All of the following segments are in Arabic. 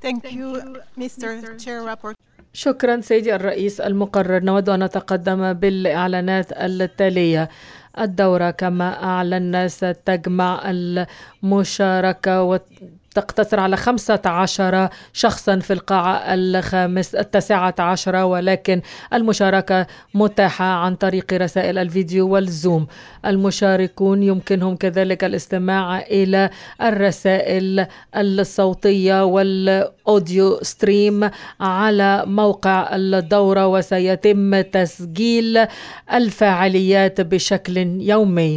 شكرا سيدي الرئيس المقرر. نود أن نتقدم بالإعلانات التالية. الدورة كما أعلنا ستجمع المشاركة وتقتصر على 15 شخصا في القاعة التاسعة عشرة، ولكن المشاركة متاحة عن طريق رسائل الفيديو والزوم. المشاركون يمكنهم كذلك الاستماع إلى الرسائل الصوتية والأوديو ستريم على موقع الدورة، وسيتم تسجيل الفعاليات بشكل يومي.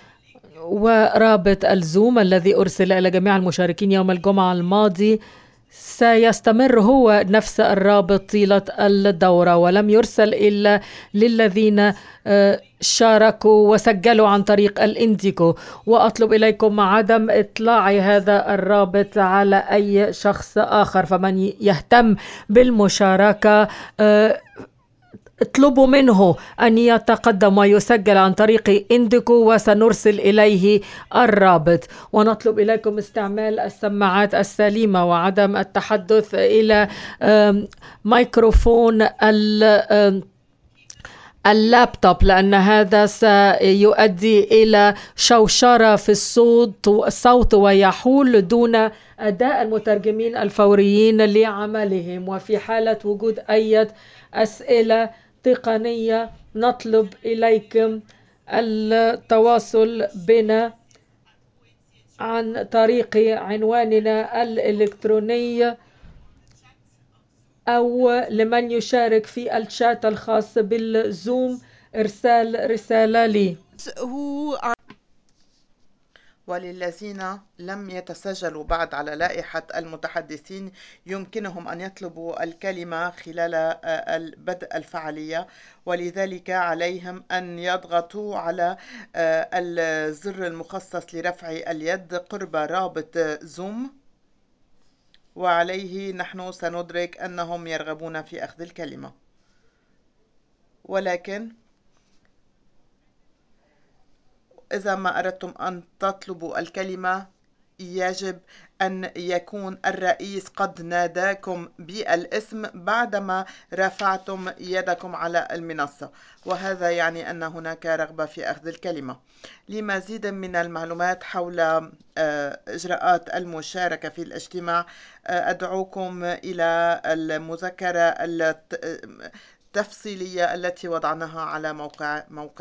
ورابط الزوم الذي أرسل إلى جميع المشاركين يوم الجمعة الماضي سيستمر هو نفس الرابط طيلة الدورة، ولم يرسل إلا للذين شاركوا وسجلوا عن طريق الانديكو. وأطلب إليكم عدم إطلاع هذا الرابط على أي شخص آخر، فمن يهتم بالمشاركة اطلبوا منه أن يتقدم ويسجل عن طريق إنديكو وسنرسل إليه الرابط. ونطلب إليكم استعمال السماعات السليمة وعدم التحدث إلى ميكروفون اللابتوب، لأن هذا سيؤدي إلى شوشرة في الصوت ويحول دون أداء المترجمين الفوريين لعملهم. وفي حالة وجود أي أسئلة تقنية نطلب إليكم التواصل بنا عن طريق عنواننا الإلكتروني، أو لمن يشارك في الشات الخاص بالزوم إرسال رسالة لي. وللذين لم يتسجلوا بعد على لائحة المتحدثين يمكنهم أن يطلبوا الكلمة خلال بدء الفعالية، ولذلك عليهم أن يضغطوا على الزر المخصص لرفع اليد قرب رابط زوم، وعليه نحن سندرك أنهم يرغبون في أخذ الكلمة. ولكن إذا ما أردتم أن تطلبوا الكلمة يجب أن يكون الرئيس قد ناداكم بالاسم بعدما رفعتم يدكم على المنصة، وهذا يعني أن هناك رغبة في أخذ الكلمة. لمزيد من المعلومات حول إجراءات المشاركة في الاجتماع أدعوكم إلى المذكرة التفصيلية التي وضعناها على موقع